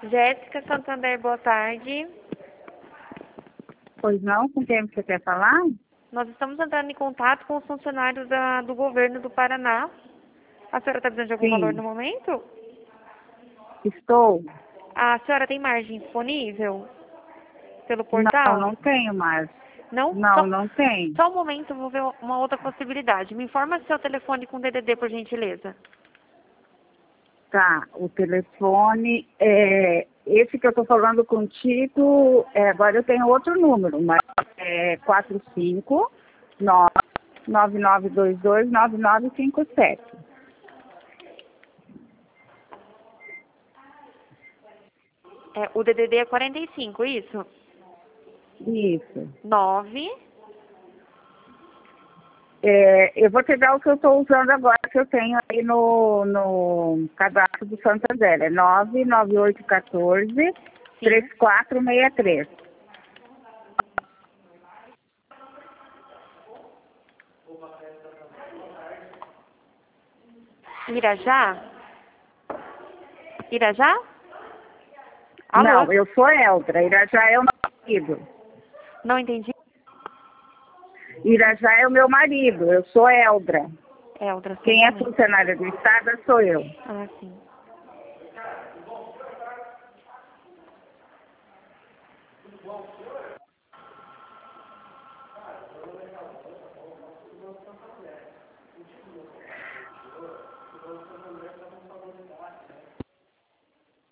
Jéssica Santander, boa tarde. Pois não, com quem você quer falar? Nós estamos entrando em contato com os funcionários do governo do Paraná. A senhora está precisando de algum valor Sim, no momento? estou. A senhora tem margem disponível pelo Não, portal? não tenho mais. Não? Não, não tenho. Só um momento, eu vou ver uma outra possibilidade. Me informa seu telefone com DDD, por gentileza. Tá, o telefone é esse que eu estou falando contigo, agora eu tenho outro número, mas é 459-9922-9957. O DDD é 45, isso? Isso. 9. Eu vou te dar o que eu estou usando agora, que eu tenho aí no cadastro do Santander. É 99814-3463. Irajá? Irajá? Alô? Não, eu sou Eldra. Irajá é o meu marido. Não entendi. Irajá é o meu marido. Eu sou Eldra. Eldra, só um Quem é momento. funcionária do Estado sou eu. Ah, sim.